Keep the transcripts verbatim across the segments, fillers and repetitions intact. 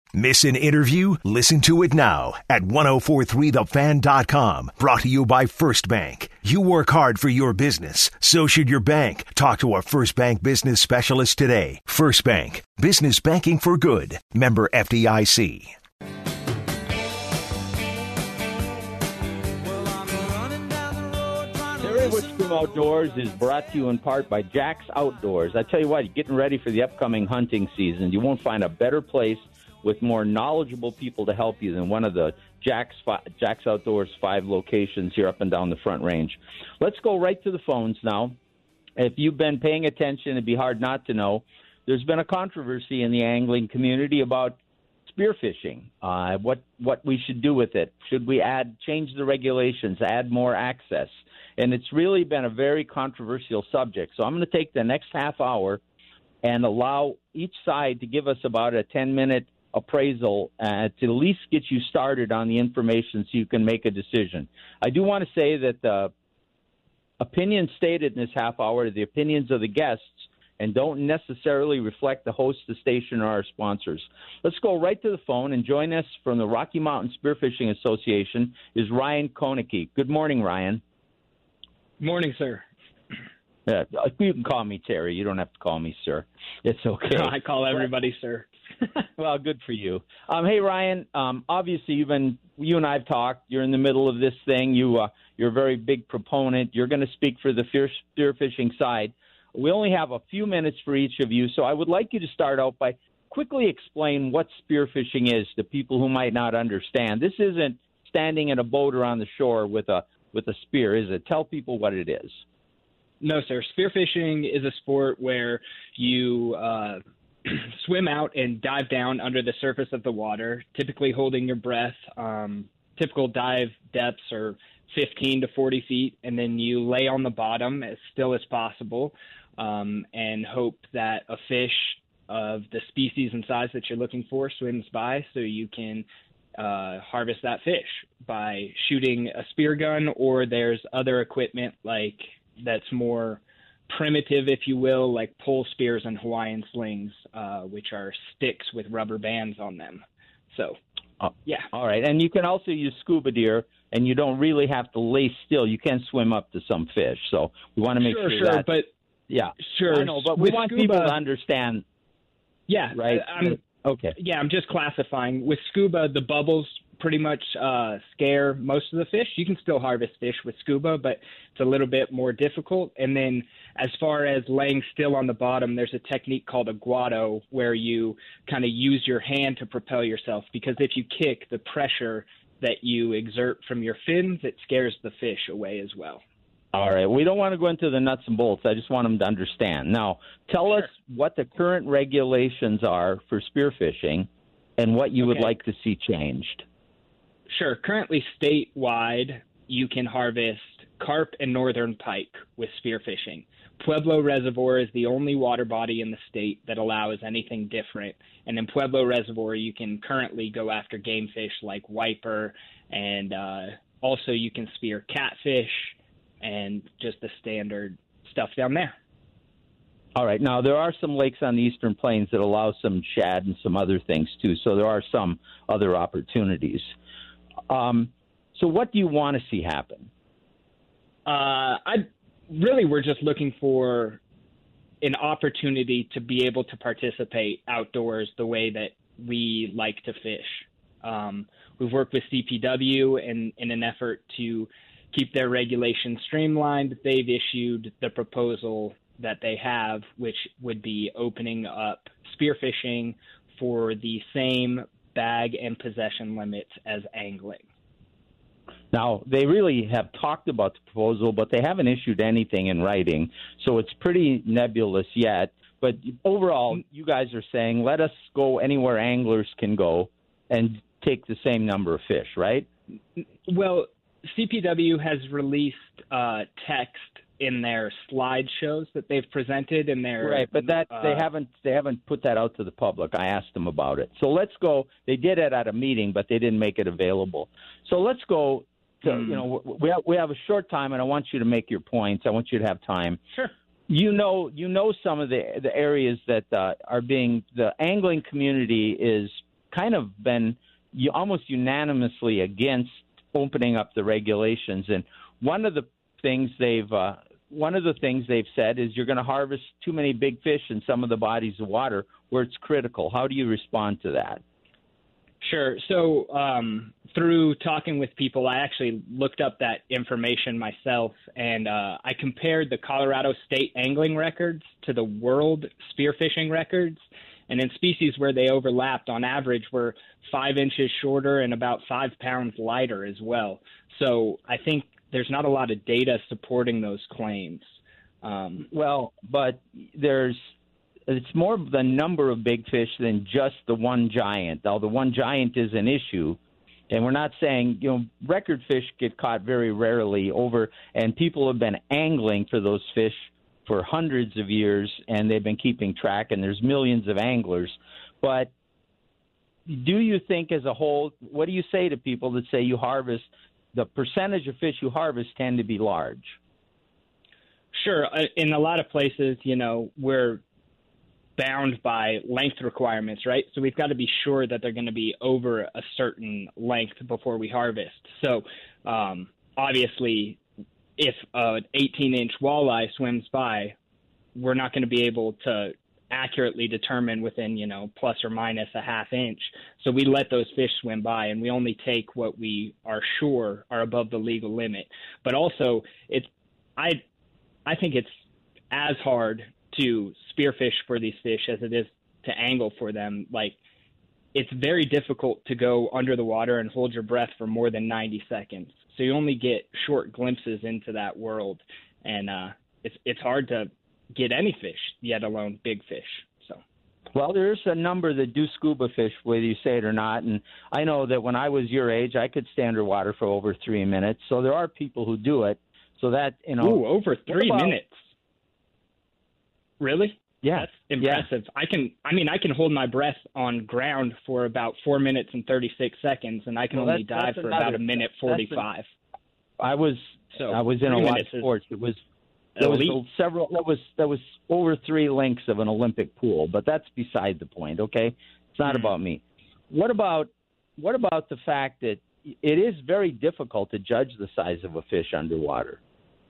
Miss an interview? Listen to it now at ten forty-three the fan dot com. Brought to you by First Bank. You work hard for your business. So should your bank. Talk to a First Bank business specialist today. First Bank. Business banking for good. Member F D I C. Wisconsin Outdoors is brought to you in part by Jack's Outdoors. I tell you what, getting ready for the upcoming hunting season, you won't find a better place with more knowledgeable people to help you than one of the Jack's, Jack's Outdoors five locations here up and down the Front Range. Let's go right to the phones now. If you've been paying attention, it'd be hard not to know, there's been a controversy in the angling community about spearfishing, uh, what, what we should do with it. Should we add, change the regulations, add more access? And it's really been a very controversial subject. So I'm going to take the next half hour and allow each side to give us about a ten-minute appraisal uh, to at least get you started on the information so you can make a decision. I do want to say that the opinions stated in this half hour are the opinions of the guests and don't necessarily reflect the host, the station, or our sponsors. Let's go right to the phone, and join us from the Rocky Mountain Spearfishing Association is Ryan Koeneke. Good morning, Ryan. Morning, sir. Yeah, you can call me Terry. You don't have to call me sir. It's okay. I call everybody sir. Well, good for you. Um, hey, Ryan. Um, obviously, you've been you and I've talked. You're in the middle of this thing. You uh, you're a very big proponent. You're going to speak for the spearfishing side. We only have a few minutes for each of you, so I would like you to start out by quickly explain what spearfishing is to people who might not understand. This isn't standing in a boat or on the shore with a with a spear, is it? Tell people what it is. No, sir. Spearfishing is a sport where you uh, swim out and dive down under the surface of the water, typically holding your breath. Um, typical dive depths are fifteen to forty feet, and then you lay on the bottom as still as possible um, and hope that a fish of the species and size that you're looking for swims by so you can Uh, harvest that fish by shooting a spear gun, or there's other equipment like that's more primitive, if you will, like pole spears and Hawaiian slings, uh, which are sticks with rubber bands on them. So, oh, yeah. All right. And you can also use scuba gear, and you don't really have to lay still. You can swim up to some fish. So we want to make sure, sure, sure that. But yeah, sure. I know, but we With want scuba, people to understand. Yeah. Right. I'm, Okay. Yeah, I'm just classifying. With scuba, the bubbles pretty much uh, scare most of the fish. You can still harvest fish with scuba, but it's a little bit more difficult. And then as far as laying still on the bottom, there's a technique called a guado where you kind of use your hand to propel yourself, because if you kick, the pressure that you exert from your fins, it scares the fish away as well. All right. We don't want to go into the nuts and bolts. I just want them to understand. Now, tell Sure. us what the current regulations are for spearfishing and what you Okay. would like to see changed. Sure. Currently, statewide, you can harvest carp and northern pike with spearfishing. Pueblo Reservoir is the only water body in the state that allows anything different. And in Pueblo Reservoir, you can currently go after game fish like wiper, and uh, also you can spear catfish and just the standard stuff down there. All right. Now, there are some lakes on the Eastern Plains that allow some shad and some other things, too. So there are some other opportunities. Um, so what do you want to see happen? Uh, I really, we're just looking for an opportunity to be able to participate outdoors the way that we like to fish. Um, we've worked with C P W in, in an effort to keep their regulations streamlined. They've issued the proposal that they have, which would be opening up spearfishing for the same bag and possession limits as angling. Now, they really have talked about the proposal, but they haven't issued anything in writing, so it's pretty nebulous yet. But overall, you guys are saying, let us go anywhere anglers can go and take the same number of fish, right? Well, C P W has released uh, text in their slideshows that they've presented in their right, but that uh, they haven't they haven't put that out to the public. I asked them about it. So let's go. They did it at a meeting, but they didn't make it available. So let's go to mm. you know we have, we have a short time, and I want you to make your points. I want you to have time. Sure. You know you know some of the the areas that uh, are being the angling community is kind of been you almost unanimously against opening up the regulations. And one of the things they've uh, one of the things they've said is you're going to harvest too many big fish in some of the bodies of water where it's critical. How do you respond to that? Sure. So um, through talking with people, I actually looked up that information myself, and uh, I compared the Colorado state angling records to the world spearfishing records. And in species where they overlapped, on average, were five inches shorter and about five pounds lighter as well. So I think there's not a lot of data supporting those claims. Um, well, but there's it's more the number of big fish than just the one giant. Now, the one giant is an issue, and we're not saying, you know, record fish get caught very rarely over, and people have been angling for those fish for hundreds of years, and they've been keeping track, and there's millions of anglers. But do you think as a whole, what do you say to people that say you harvest, the percentage of fish you harvest tend to be large? Sure. In a lot of places, you know, we're bound by length requirements, right? So we've got to be sure that they're going to be over a certain length before we harvest. So um, obviously, if an eighteen-inch walleye swims by, we're not going to be able to accurately determine within, you know, plus or minus a half inch. So we let those fish swim by, and we only take what we are sure are above the legal limit. But also, it's I I think it's as hard to spearfish for these fish as it is to angle for them. Like, it's very difficult to go under the water and hold your breath for more than ninety seconds. So you only get short glimpses into that world, and uh, it's it's hard to get any fish, yet alone big fish. So, well, there's a number that do scuba fish, whether you say it or not. And I know that when I was your age, I could stay underwater for over three minutes. So there are people who do it. So that, you know, ooh, over three about, minutes. Really? Yeah. That's impressive. Yeah. I can, I mean, I can hold my breath on ground for about four minutes and thirty-six seconds, and I can well, only that's, dive that's for another, about a minute forty-five. A, I was, so I was in a lot of sports. It was, there was a, several, that was, that was over three lengths of an Olympic pool, but that's beside the point. Okay. It's not mm. about me. What about, what about the fact that it is very difficult to judge the size of a fish underwater?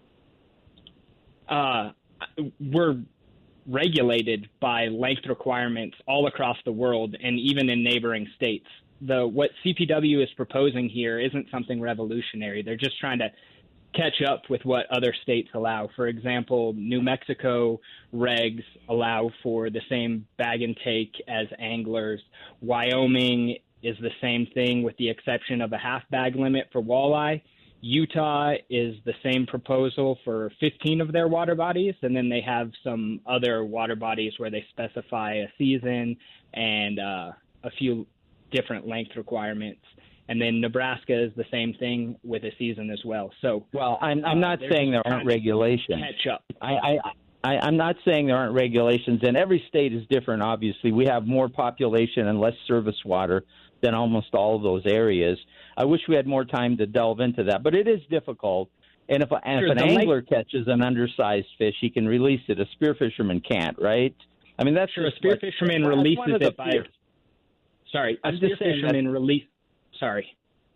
Uh, we're regulated by length requirements all across the world and even in neighboring states. The what C P W is proposing here isn't something revolutionary. They're just trying to catch up with what other states allow. For example, New Mexico regs allow for the same bag and take as anglers. Wyoming is the same thing with the exception of a half bag limit for walleye. Utah is the same proposal for fifteen of their water bodies, and then they have some other water bodies where they specify a season and uh, a few different length requirements. And then Nebraska is the same thing with a season as well. So, well, I'm I'm not uh, saying there aren't regulations. Catch up. I, I, I I'm not saying there aren't regulations, and every state is different. Obviously, we have more population and less service water than almost all of those areas. I wish we had more time to delve into that, but it is difficult. And if, and sure, if an angler lake... catches an undersized fish, he can release it. A spear fisherman can't, right? I mean, that's sure. A spear fisherman what, releases it by. Fears. Sorry, a I'm spear fisherman release. Sorry.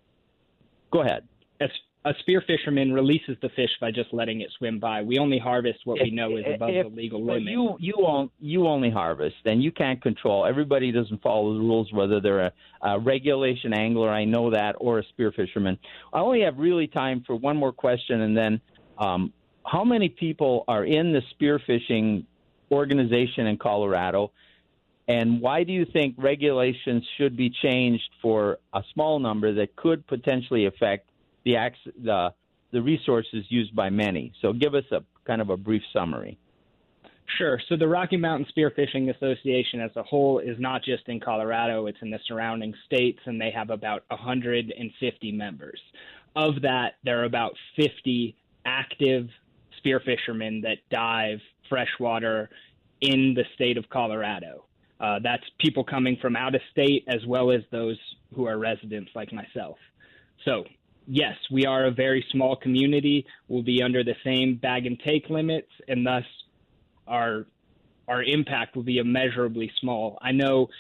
Go ahead. A, a spear fisherman releases the fish by just letting it swim by. We only harvest what if, we know is above if, the legal well, limit. You you only, you only harvest, and you can't control. Everybody doesn't follow the rules, whether they're a, a regulation angler, I know that, or a spear fisherman. I only have really time for one more question, and then um, how many people are in the spearfishing organization in Colorado? And why do you think regulations should be changed for a small number that could potentially affect the the, the resources used by many? So give us a kind of a brief summary. Sure. So the Rocky Mountain Spearfishing Association as a whole is not just in Colorado, it's in the surrounding states, and they have about one hundred fifty members. Of that, there are about fifty active spearfishermen that dive freshwater in the state of Colorado. Uh, that's people coming from out of state as well as those who are residents like myself. So, yes, we are a very small community. We'll be under the same bag and take limits, and thus our our impact will be immeasurably small. I know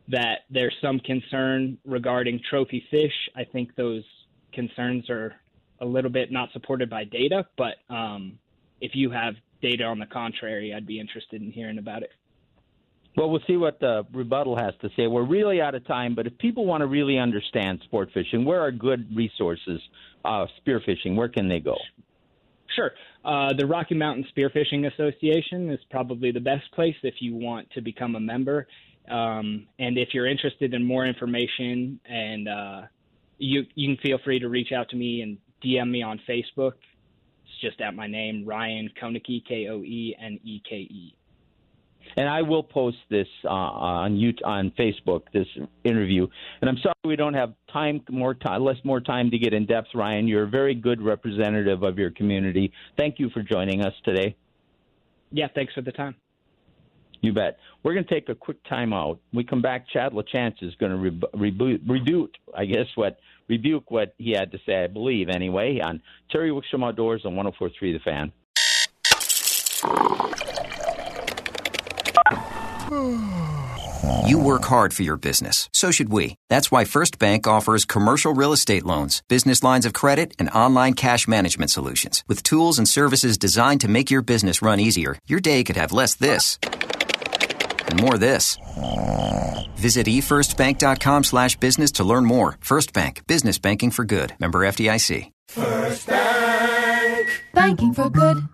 that there's some concern regarding trophy fish. I think those concerns are a little bit not supported by data, but um, if you have data on the contrary, I'd be interested in hearing about it. Well, we'll see what the rebuttal has to say. We're really out of time, but if people want to really understand sport fishing, where are good resources, uh, spearfishing? Where can they go? Sure. Uh, the Rocky Mountain Spearfishing Association is probably the best place if you want to become a member. Um, and if you're interested in more information, and uh, you you can feel free to reach out to me and D M me on Facebook. It's just at my name, Ryan Koeneke, K O E N E K E. And I will post this uh, on you on Facebook, this interview. And I'm sorry we don't have time, more time, less more time to get in depth, Ryan. You're a very good representative of your community. Thank you for joining us today. Yeah, thanks for the time. You bet. We're going to take a quick time out. When we come back, Chad LaChance is going to re- reboot, rebuke, I guess, what rebuke what he had to say, I believe, anyway, on Terry Wickstrom Outdoors on one oh four point three The Fan. You work hard for your business. So should we. That's why First Bank offers commercial real estate loans, business lines of credit, and online cash management solutions. With tools and services designed to make your business run easier, your day could have less this and more this. Visit e first bank dot com slash business to learn more. First Bank. Business banking for good. Member F D I C. First Bank. Banking for good.